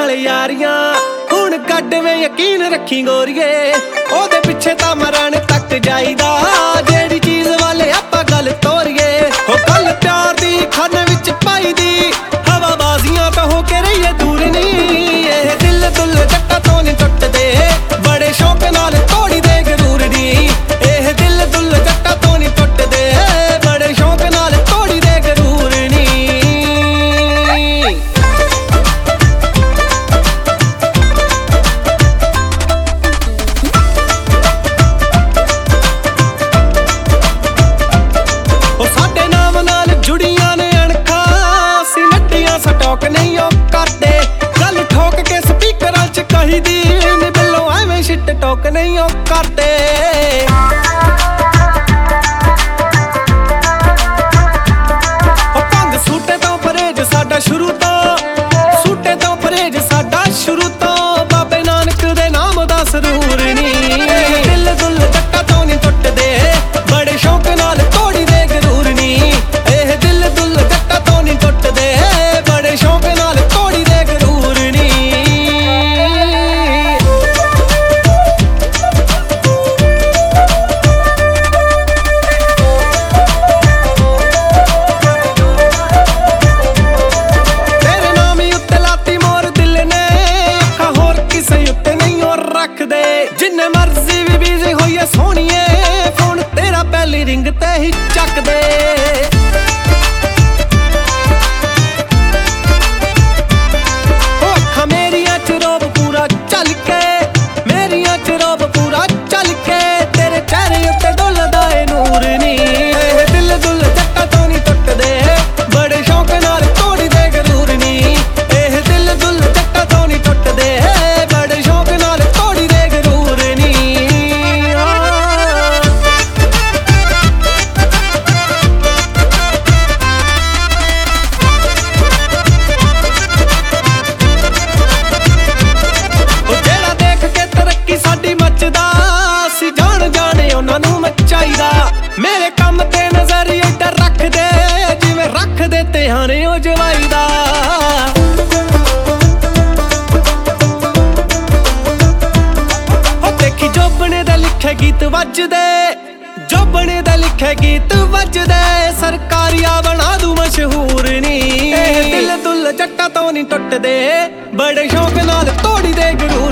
नाल यारियां हुण कड्डवें यकीन रखी गोरिए ओदे पिछे तां मरण तक जाईदा जेड़ी चीज़ वाले आपां गल तोरीए हो गल प्यार दी खाने विच पाई दी हवाबाजियां तां हो के रहिए दूर नी एह दिल दुल जट्टा तो नहीं टुटदे बड़े शौक नाल तोड़ी दे गरूर नी एह दिल दुल जट्टा तो नहीं टुटदे बड़े शौक नाल तोड़ी दे गरूर नी। जुड़ियां ने अणखा सी नट्टियां सटोक नहीं ओ करदे गल ठोक के स्पीकरां च कही दी नी बिल्लो एवें शिट टोक नहीं ओ करदे भंग सूटे तो परहेज साडा शुरू तो सूटे तो परहेज साडा शुरू तो बाबे नानक दे नाम दा सरूर नी दिल दुल जट्टा तो नहीं टुटदे बड़े शौक नाल तोड़ी दे गरूर नी दिल दुल जट्टा तो नहीं टुटदे बड़े शौक नाल तोड़ी दे गरूर नी। तेरे नाम ही उत्ते लाती मोर दिल ने अखा होर किसे उत्ते नहीं और रख दे जिन्ने मर्जी भी बिजी होइए सोहणीए फोन तेरा पहली रिंग ते ही चक दे मेरे कम ते नजर इधर रख दे जिवें रख दे ध्याने ओ जवाई दा हो देखी जोबने दा लिखे गीत वजदे जोबने दा लिखे गीत वजदे सरकारिया बना दूं मशहूर नी दिल दुल जट्टा तो नहीं टुटदे बड़े शौक नाल तोड़ी दे गरूर